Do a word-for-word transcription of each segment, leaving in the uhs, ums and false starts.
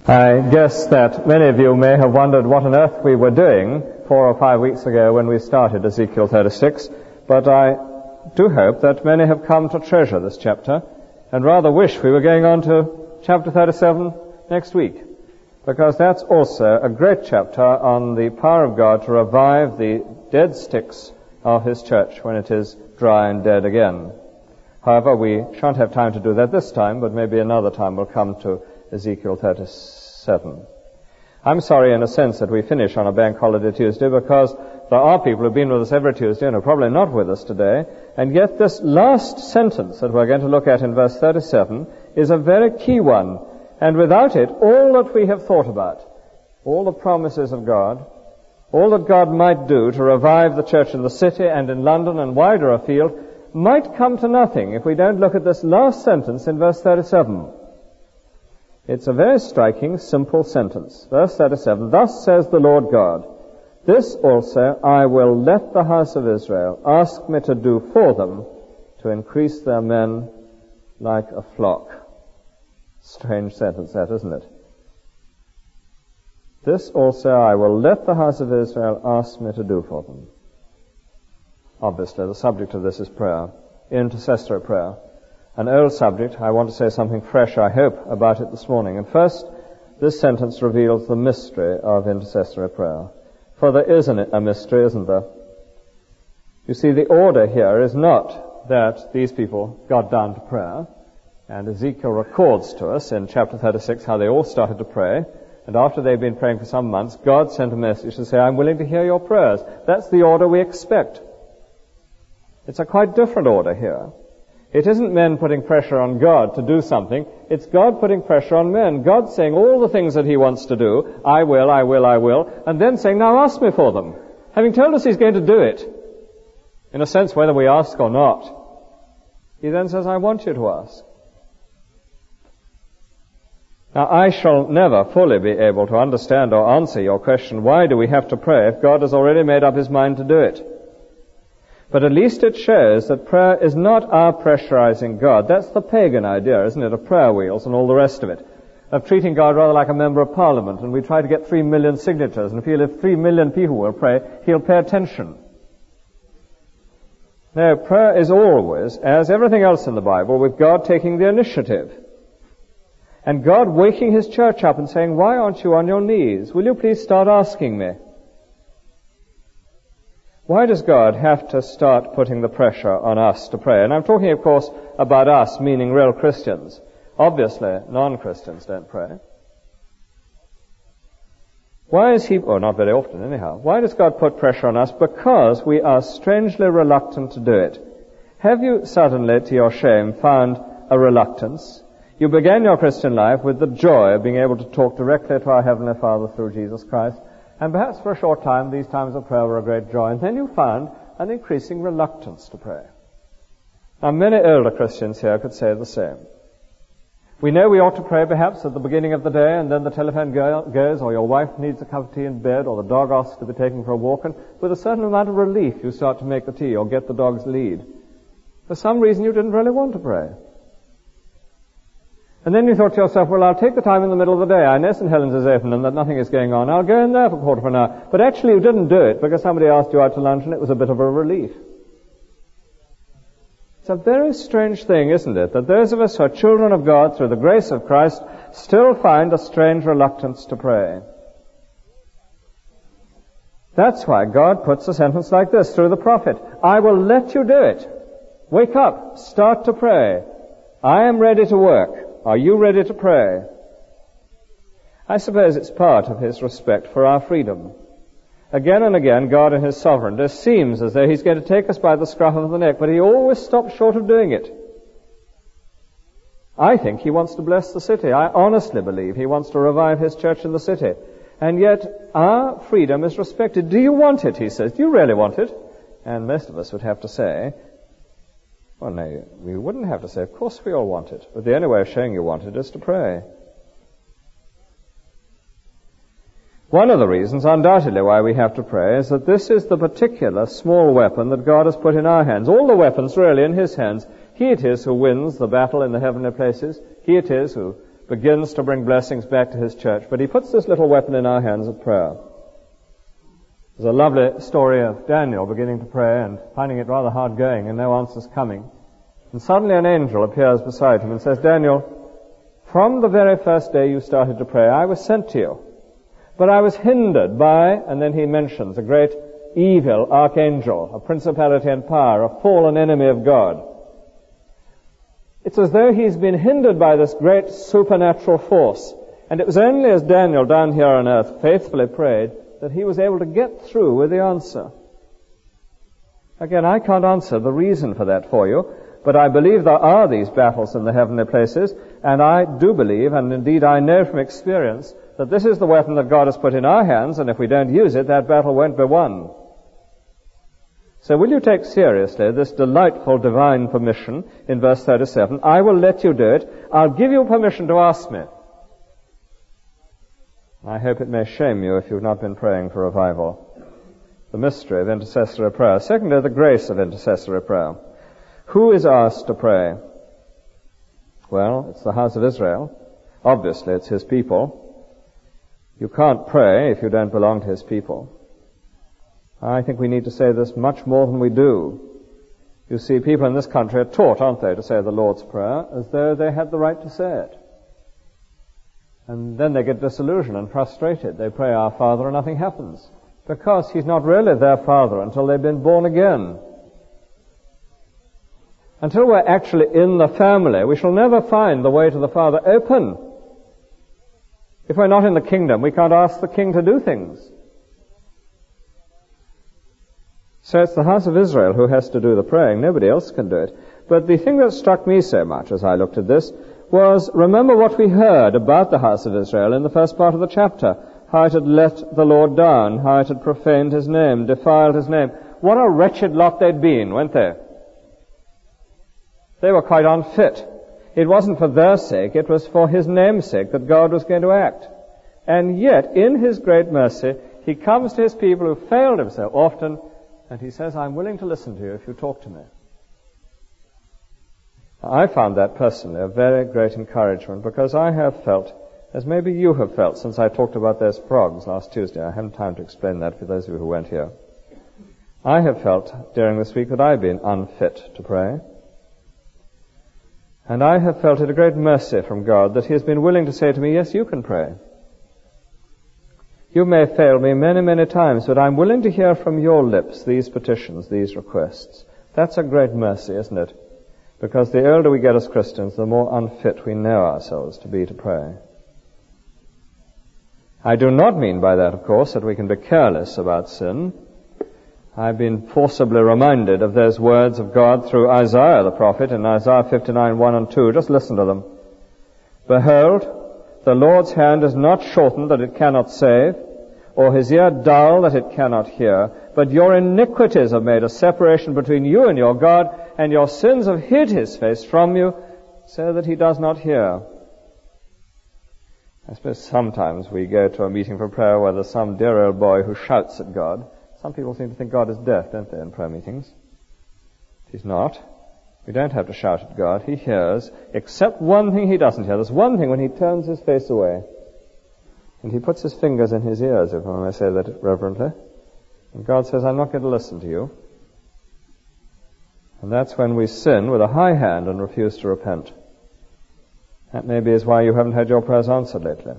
I guess that many of you may have wondered what on earth we were doing four or five weeks ago when we started Ezekiel thirty-six, but I do hope that many have come to treasure this chapter and rather wish we were going on to chapter thirty-seven next week, because that's also a great chapter on the power of God to revive the dead sticks of His church when it is dry and dead again. However, we shan't have time to do that this time, but maybe another time we'll come to Ezekiel thirty-seven. I'm sorry in a sense that we finish on a bank holiday Tuesday, because there are people who've been with us every Tuesday and are probably not with us today, and yet this last sentence that we're going to look at in verse thirty-seven is a very key one, and without it, all that we have thought about, all the promises of God, all that God might do to revive the church in the city and in London and wider afield, might come to nothing if we don't look at this last sentence in verse thirty-seven. It's a very striking, simple sentence. Verse thirty-seven, "Thus says the Lord God, this also I will let the house of Israel ask me to do for them, to increase their men like a flock." Strange sentence that, isn't it? "This also I will let the house of Israel ask me to do for them." Obviously, the subject of this is prayer, intercessory prayer. An old subject. I want to say something fresh, I hope, about it this morning. And first, this sentence reveals the mystery of intercessory prayer. For there is an, a mystery, isn't there? You see, the order here is not that these people got down to prayer, and Ezekiel records to us in chapter thirty-six how they all started to pray, and after they'd been praying for some months, God sent a message to say, "I'm willing to hear your prayers." That's the order we expect. It's a quite different order here. It isn't men putting pressure on God to do something. It's God putting pressure on men. God saying all the things that He wants to do, I will, I will, I will, and then saying, now ask me for them. Having told us He's going to do it, in a sense whether we ask or not, He then says, I want you to ask. Now, I shall never fully be able to understand or answer your question, why do we have to pray, if God has already made up His mind to do it? But at least it shows that prayer is not our pressurizing God. That's the pagan idea, isn't it, of prayer wheels and all the rest of it, of treating God rather like a member of parliament, and we try to get three million signatures, and if three million people will pray, He'll pay attention. No, prayer is always, as everything else in the Bible, with God taking the initiative. And God waking His church up and saying, why aren't you on your knees? Will you please start asking me? Why does God have to start putting the pressure on us to pray? And I'm talking, of course, about us, meaning real Christians. Obviously, non-Christians don't pray. Why is He, or not very often anyhow, why does God put pressure on us? Because we are strangely reluctant to do it. Have you suddenly, to your shame, found a reluctance? You began your Christian life with the joy of being able to talk directly to our Heavenly Father through Jesus Christ. And perhaps for a short time, these times of prayer were a great joy. And then you found an increasing reluctance to pray. Now, many older Christians here could say the same. We know we ought to pray perhaps at the beginning of the day, and then the telephone go- goes, or your wife needs a cup of tea in bed, or the dog asks to be taken for a walk, and with a certain amount of relief you start to make the tea or get the dog's lead. For some reason you didn't really want to pray. And then you thought to yourself, well, I'll take the time in the middle of the day. I know Saint Helens is open and that nothing is going on. I'll go in there for a quarter of an hour. But actually you didn't do it because somebody asked you out to lunch and it was a bit of a relief. It's a very strange thing, isn't it, that those of us who are children of God through the grace of Christ still find a strange reluctance to pray. That's why God puts a sentence like this through the prophet. I will let you do it. Wake up. Start to pray. I am ready to work. Are you ready to pray? I suppose it's part of His respect for our freedom. Again and again, God in His sovereignty seems as though He's going to take us by the scruff of the neck, but He always stops short of doing it. I think He wants to bless the city. I honestly believe He wants to revive His church in the city. And yet, our freedom is respected. Do you want it, He says. Do you really want it? And most of us would have to say, well, no, we wouldn't have to say, of course we all want it. But the only way of showing you want it is to pray. One of the reasons, undoubtedly, why we have to pray is that this is the particular small weapon that God has put in our hands. All the weapons really in His hands. He it is who wins the battle in the heavenly places. He it is who begins to bring blessings back to his church. But he puts this little weapon in our hands of prayer. There's a lovely story of Daniel beginning to pray and finding it rather hard going and no answers coming. And suddenly an angel appears beside him and says, Daniel, from the very first day you started to pray, I was sent to you. But I was hindered by, and then he mentions a great evil archangel, a principality and power, a fallen enemy of God. It's as though he's been hindered by this great supernatural force. And it was only as Daniel down here on earth faithfully prayed that he was able to get through with the answer. Again, I can't answer the reason for that for you, but I believe there are these battles in the heavenly places, and I do believe, and indeed I know from experience, that this is the weapon that God has put in our hands, and if we don't use it, that battle won't be won. So will you take seriously this delightful divine permission in verse thirty-seven? I will let you do it. I'll give you permission to ask me. I hope it may shame you if you've not been praying for revival. The mystery of intercessory prayer. Secondly, the grace of intercessory prayer. Who is asked to pray? Well, it's the house of Israel. Obviously, it's his people. You can't pray if you don't belong to his people. I think we need to say this much more than we do. You see, people in this country are taught, aren't they, to say the Lord's Prayer as though they had the right to say it. And then they get disillusioned and frustrated. They pray Our Father and nothing happens, because he's not really their Father until they've been born again. Until we're actually in the family, we shall never find the way to the Father open. If we're not in the kingdom, we can't ask the King to do things. So it's the house of Israel who has to do the praying. Nobody else can do it. But the thing that struck me so much as I looked at this was, remember what we heard about the house of Israel in the first part of the chapter. How it had let the Lord down, how it had profaned his name, defiled his name. What a wretched lot they'd been, weren't they? They were quite unfit. It wasn't for their sake, it was for his name's sake that God was going to act. And yet, in his great mercy, he comes to his people who failed him so often, and he says, I'm willing to listen to you if you talk to me. I found that personally a very great encouragement, because I have felt, as maybe you have felt since I talked about those frogs last Tuesday. I haven't time to explain that for those of you who weren't here. I have felt during this week that I've been unfit to pray. And I have felt it a great mercy from God that he has been willing to say to me, yes, you can pray. You may fail me many, many times, but I'm willing to hear from your lips these petitions, these requests. That's a great mercy, isn't it? Because the older we get as Christians, the more unfit we know ourselves to be to pray. I do not mean by that, of course, that we can be careless about sin. I've been forcibly reminded of those words of God through Isaiah the prophet in Isaiah fifty-nine, one and two. Just listen to them. Behold, the Lord's hand is not shortened that it cannot save, or his ear dull that it cannot hear, but your iniquities have made a separation between you and your God, and your sins have hid his face from you, so that he does not hear. I suppose sometimes we go to a meeting for prayer where there's some dear old boy who shouts at God. Some people seem to think God is deaf, don't they, in prayer meetings? He's not. We don't have to shout at God. He hears, except one thing he doesn't hear. There's one thing when he turns his face away. And he puts his fingers in his ears, if I may say that reverently. And God says, I'm not going to listen to you. And that's when we sin with a high hand and refuse to repent. That maybe is why you haven't had your prayers answered lately.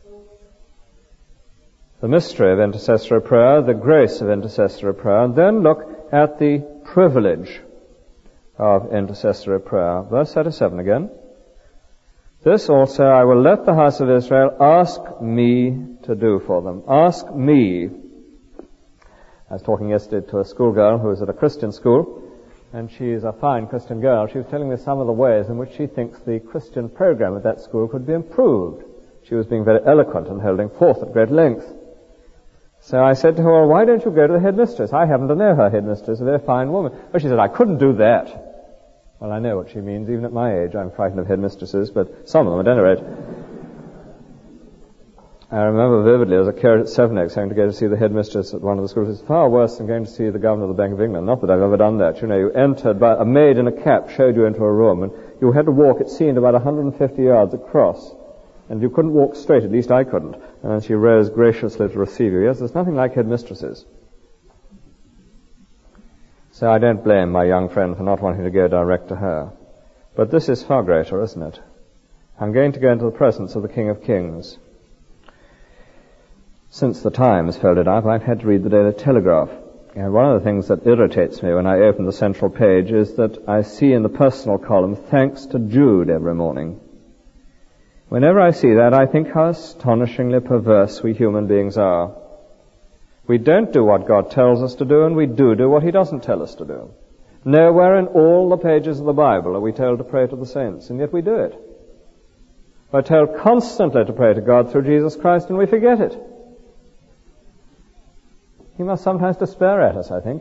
The mystery of intercessory prayer, the grace of intercessory prayer, and then look at the privilege of intercessory prayer. Verse thirty-seven again. This also I will let the house of Israel ask me to do for them. Ask me. I was talking yesterday to a schoolgirl who was at a Christian school, and she's a fine Christian girl. She was telling me some of the ways in which she thinks the Christian program at that school could be improved. She was being very eloquent and holding forth at great length. So I said to her, well, why don't you go to the headmistress? I happen to know her headmistress, a very fine woman. But she said, I couldn't do that. Well, I know what she means. Even at my age, I'm frightened of headmistresses, but some of them, at any rate. I remember vividly as a curate at Sevenoaks having to go to see the headmistress at one of the schools. It's far worse than going to see the governor of the Bank of England. Not that I've ever done that. You know, you entered, by, a maid in a cap showed you into a room, and you had to walk, it seemed, about one hundred fifty yards across And you couldn't walk straight, at least I couldn't. And she rose graciously to receive you. Yes, there's nothing like headmistresses. So I don't blame my young friend for not wanting to go direct to her. But this is far greater, isn't it? I'm going to go into the presence of the King of Kings. Since the Times folded up, I've had to read the Daily Telegraph. And one of the things that irritates me when I open the central page is that I see in the personal column, thanks to Jude, every morning. Whenever I see that, I think how astonishingly perverse we human beings are. We don't do what God tells us to do, and we do do what He doesn't tell us to do. Nowhere in all the pages of the Bible are we told to pray to the saints, and yet we do it. We're told constantly to pray to God through Jesus Christ, and we forget it. He must sometimes despair at us, I think.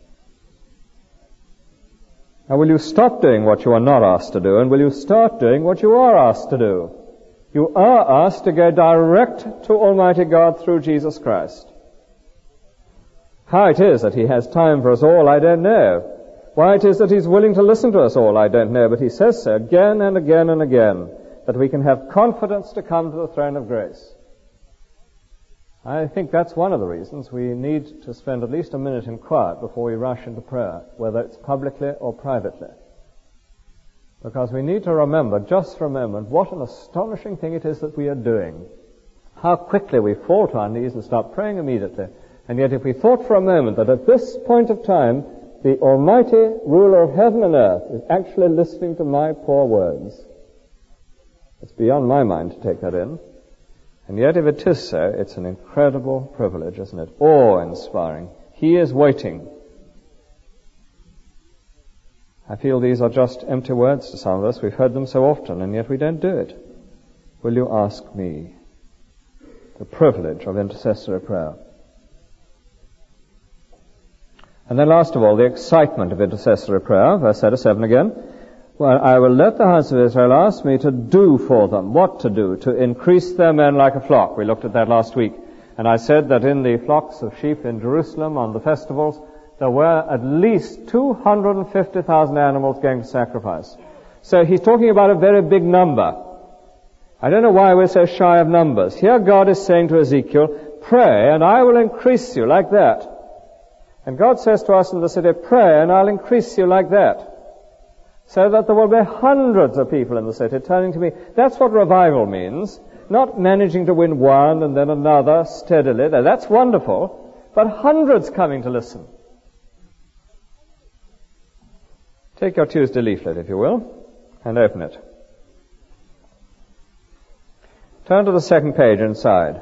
Now, will you stop doing what you are not asked to do, and will you start doing what you are asked to do? You are asked to go direct to Almighty God through Jesus Christ. How it is that He has time for us all, I don't know. Why it is that He's willing to listen to us all, I don't know. But He says so again and again and again, that we can have confidence to come to the throne of grace. I think that's one of the reasons we need to spend at least a minute in quiet before we rush into prayer, whether it's publicly or privately. Because we need to remember, just for a moment, what an astonishing thing it is that we are doing. How quickly we fall to our knees and start praying immediately. And yet if we thought for a moment that at this point of time, the Almighty ruler of heaven and earth is actually listening to my poor words, it's beyond my mind to take that in. And yet if it is so, it's an incredible privilege, isn't it? Awe-inspiring. He is waiting. I feel these are just empty words to some of us. We've heard them so often, and yet we don't do it. Will you ask me? The privilege of intercessory prayer. And then last of all, the excitement of intercessory prayer. Verse thirty-seven again. Well, I will let the house of Israel ask me to do for them. What to do? To increase their men like a flock. We looked at that last week. And I said that in the flocks of sheep in Jerusalem on the festivals, there were at least two hundred fifty thousand animals going to sacrifice. So he's talking about a very big number. I don't know why we're so shy of numbers. Here God is saying to Ezekiel, pray and I will increase you like that. And God says to us in the city, pray and I'll increase you like that. So that there will be hundreds of people in the city turning to me. That's what revival means. Not managing to win one and then another steadily. Now, that's wonderful. But hundreds coming to listen. Take your Tuesday leaflet, if you will, and open it. Turn to the second page inside.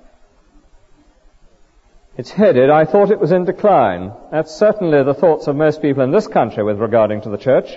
It's headed, I thought it was in decline. That's certainly the thoughts of most people in this country with regarding to the church.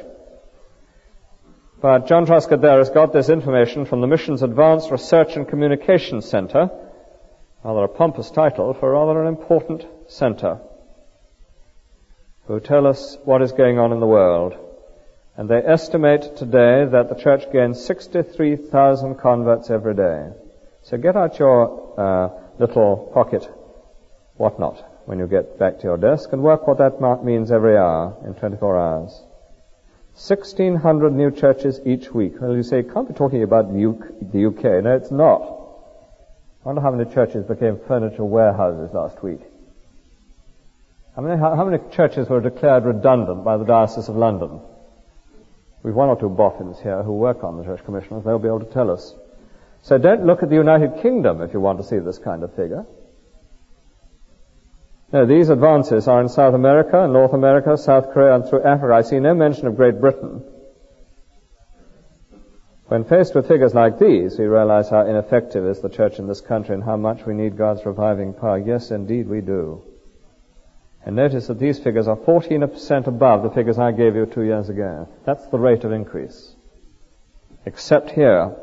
But John Truscott there has got this information from the Missions Advanced Research and Communications Center, rather a pompous title for rather an important center, who tell us what is going on in the world. And they estimate today that the church gains sixty-three thousand converts every day. So get out your uh, little pocket whatnot when you get back to your desk and work what that means every hour in twenty-four hours. sixteen hundred new churches each week. Well, you say, you can't be talking about the U K. No, it's not. I wonder how many churches became furniture warehouses last week. How many, how, how many churches were declared redundant by the Diocese of London? We've one or two boffins here who work on the church commissioners. They'll be able to tell us. So don't look at the United Kingdom if you want to see this kind of figure. No, these advances are in South America, North America, South Korea, and through Africa. I see no mention of Great Britain. When faced with figures like these, we realize how ineffective is the church in this country and how much we need God's reviving power. Yes, indeed, we do. And notice that these figures are fourteen percent above the figures I gave you two years ago. That's the rate of increase. Except here.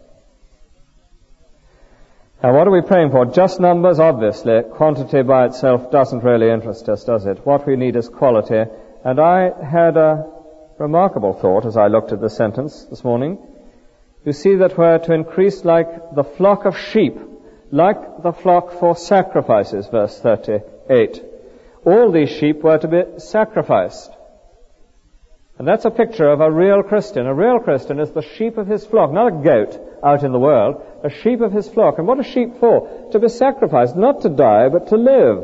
Now, what are we praying for? Just numbers, obviously. Quantity by itself doesn't really interest us, does it? What we need is quality. And I had a remarkable thought as I looked at this sentence this morning. You see that we're to increase like the flock of sheep, like the flock for sacrifices, verse thirty-eight. All these sheep were to be sacrificed. And that's a picture of a real Christian. A real Christian is the sheep of his flock, not a goat out in the world, a sheep of his flock. And what are sheep for? To be sacrificed, not to die, but to live.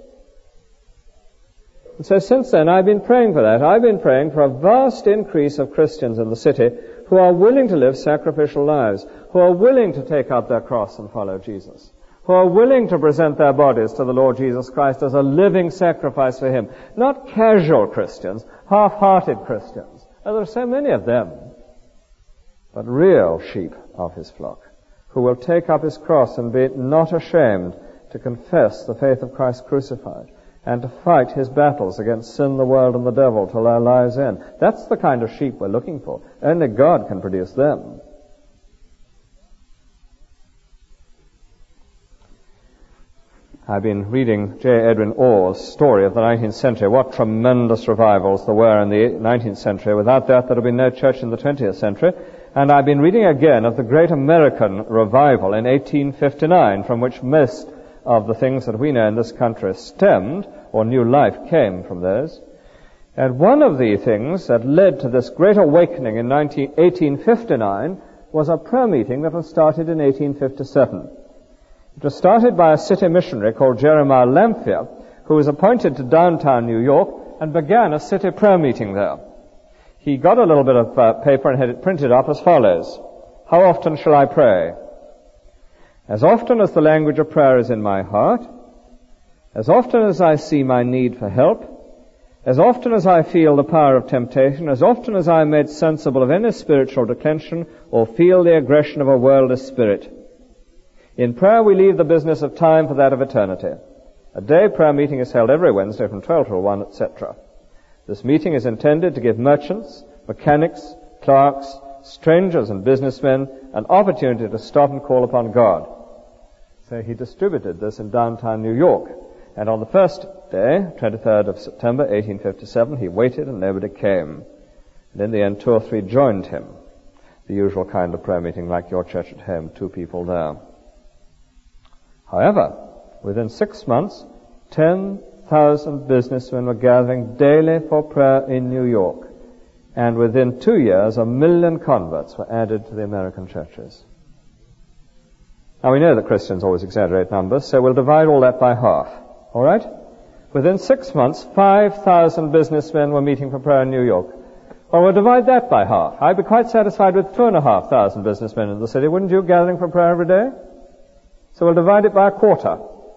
And so since then, I've been praying for that. I've been praying for a vast increase of Christians in the city who are willing to live sacrificial lives, who are willing to take up their cross and follow Jesus, who are willing to present their bodies to the Lord Jesus Christ as a living sacrifice for Him. Not casual Christians, half-hearted Christians. And there are so many of them. But real sheep of His flock, who will take up His cross and be not ashamed to confess the faith of Christ crucified, and to fight His battles against sin, the world, and the devil till their lives end. That's the kind of sheep we're looking for. Only God can produce them. I've been reading J. Edwin Orr's story of the nineteenth century. What tremendous revivals there were in the nineteenth century. Without that, there would have been no church in the twentieth century. And I've been reading again of the great American revival in eighteen fifty-nine, from which most of the things that we know in this country stemmed, or new life came from those. And one of the things that led to this great awakening in eighteen fifty-nine was a prayer meeting that was started in eighteen fifty-seven. It was started by a city missionary called Jeremiah Lamphere, who was appointed to downtown New York and began a city prayer meeting there. He got a little bit of uh, paper and had it printed up as follows. How often shall I pray? As often as the language of prayer is in my heart, as often as I see my need for help, as often as I feel the power of temptation, as often as I am made sensible of any spiritual declension or feel the aggression of a worldly spirit. In prayer we leave the business of time for that of eternity. A day prayer meeting is held every Wednesday from twelve till one, et cetera. This meeting is intended to give merchants, mechanics, clerks, strangers and businessmen an opportunity to stop and call upon God. So he distributed this in downtown New York. And on the first day, twenty-third of September, eighteen fifty-seven, he waited and nobody came. And in the end, two or three joined him. The usual kind of prayer meeting, like your church at home, two people there. However, within six months, ten thousand businessmen were gathering daily for prayer in New York. And within two years, a million converts were added to the American churches. Now, we know that Christians always exaggerate numbers, so we'll divide all that by half. All right? Within six months, five thousand businessmen were meeting for prayer in New York. Well, we'll divide that by half. I'd be quite satisfied with two and a half thousand businessmen in the city, wouldn't you, gathering for prayer every day? So we'll divide it by a quarter.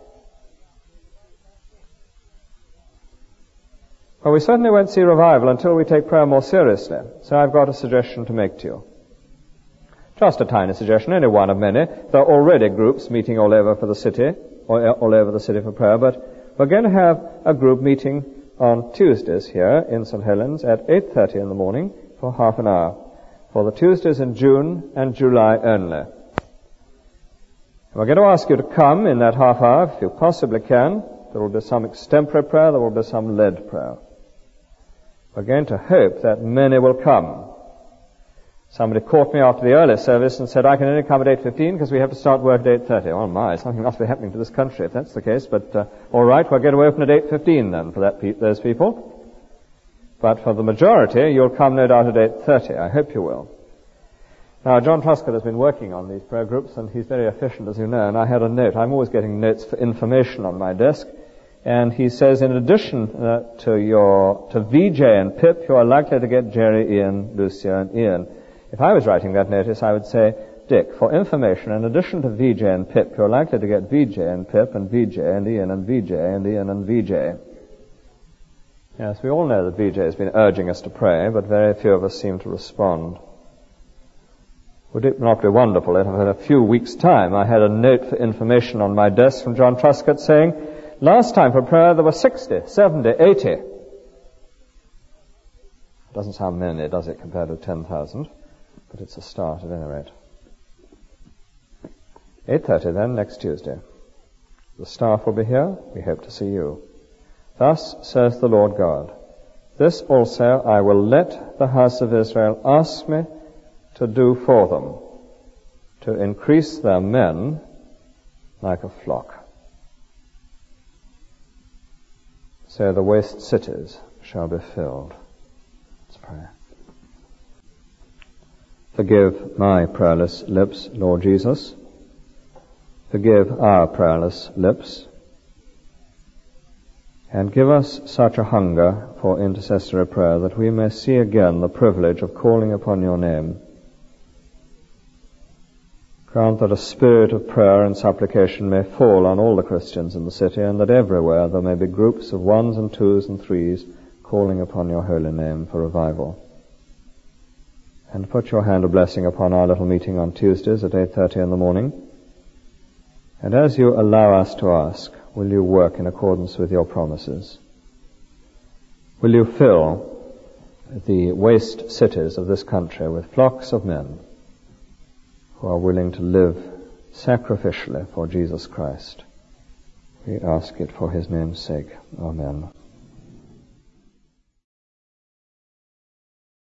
Well, we certainly won't see revival until we take prayer more seriously. So I've got a suggestion to make to you. Just a tiny suggestion, only one of many. There are already groups meeting all over for the city, or all over the city for prayer, but we're going to have a group meeting on Tuesdays here in Saint Helens at eight thirty in the morning for half an hour, for the Tuesdays in June and July only. We're going to ask you to come in that half hour, if you possibly can. There will be some extempore prayer, there will be some led prayer. We're going to hope that many will come. Somebody caught me after the early service and said, I can only come at eight fifteen because we have to start work at eight thirty. Oh my, something must be happening to this country if that's the case. But uh, all right, we're going to open at eight fifteen then for that pe- those people. But for the majority, you'll come no doubt at eight thirty. I hope you will. Now, John Truscott has been working on these prayer groups, and he's very efficient, as you know, and I had a note. I'm always getting notes for information on my desk. And he says, in addition uh, to your to V J and Pip, you are likely to get Jerry, Ian, Lucia, and Ian. If I was writing that notice, I would say, Dick, for information, in addition to V J and Pip, you're likely to get V J and Pip, and V J and Ian, and V J and Ian, and V J. Yes, we all know that V J has been urging us to pray, but very few of us seem to respond. Would it not be wonderful if in a few weeks' time I had a note for information on my desk from John Truscott saying, last time for prayer there were sixty, seventy, eighty. Doesn't sound many, does it, compared with ten thousand? But it's a start at any rate. eight thirty then, next Tuesday. The staff will be here. We hope to see you. Thus says the Lord God, this also I will let the house of Israel ask me to do for them, to increase their men like a flock. So the waste cities shall be filled. Let's pray. Forgive my prayerless lips, Lord Jesus. Forgive our prayerless lips. And give us such a hunger for intercessory prayer that we may see again the privilege of calling upon your name. Grant that a spirit of prayer and supplication may fall on all the Christians in the city, and that everywhere there may be groups of ones and twos and threes calling upon your holy name for revival. And put your hand of blessing upon our little meeting on Tuesdays at eight thirty in the morning. And as you allow us to ask, will you work in accordance with your promises? Will you fill the waste cities of this country with flocks of men who are willing to live sacrificially for Jesus Christ? We ask it for his name's sake. Amen.